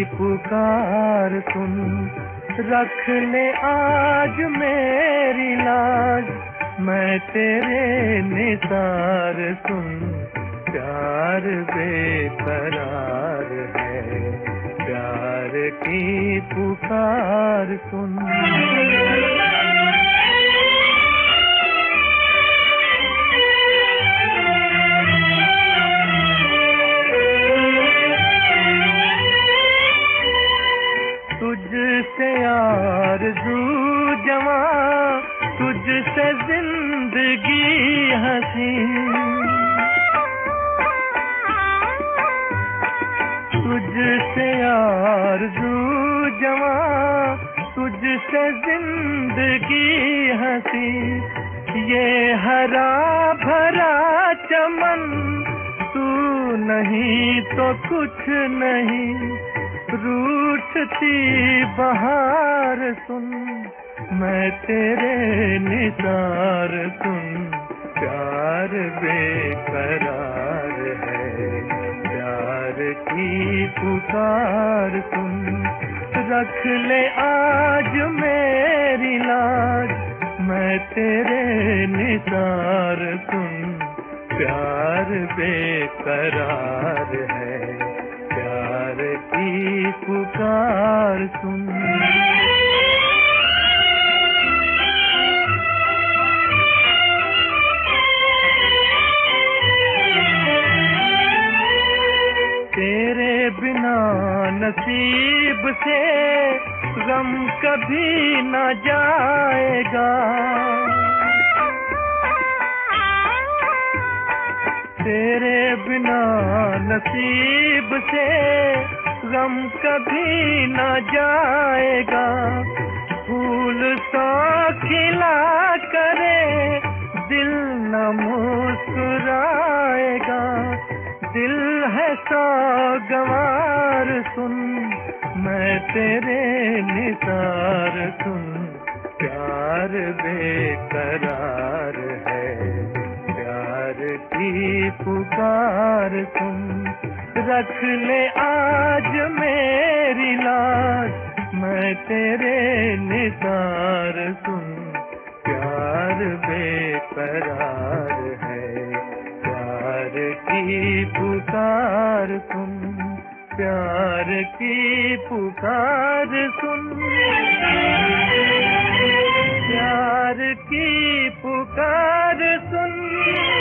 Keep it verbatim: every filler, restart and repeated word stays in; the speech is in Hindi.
पुकार सुन, रख ले आज मेरी लाज, मैं तेरे निसार सुन। प्यार बेकरार है, प्यार की पुकार सुन। तुझसे आरज़ू जवां, तुझसे जिंदगी हंसी, तुझसे आरज़ू जवां, तुझसे जिंदगी हंसी। ये हरा भरा चमन तू नहीं तो कुछ नहीं, रूठती बहार सुन, मैं तेरे निसार सुन। प्यार बेकरार है, प्यार की पुकार सुन, रख ले आज मेरी लाज, मैं तेरे निसार सुन। प्यार बेकरार है, प्यार की पुकार सुन। तेरे बिना नसीब से गम कभी न जाएगा, तेरे बिना नसीब से गम कभी न जाएगा। फूल सा खिला करे दिल न मुस्कुराएगा, दिल है सौगवार सुन, मैं तेरे निसार सुन। प्यार बेकरार है, प्यार की पुकार सुन, रख ले आज मेरी लाज, मैं तेरे निसार सुन। प्यार बेकरार है, प्यार की पुकार सुन, प्यार की पुकार सुन, प्यार की पुकार सुन।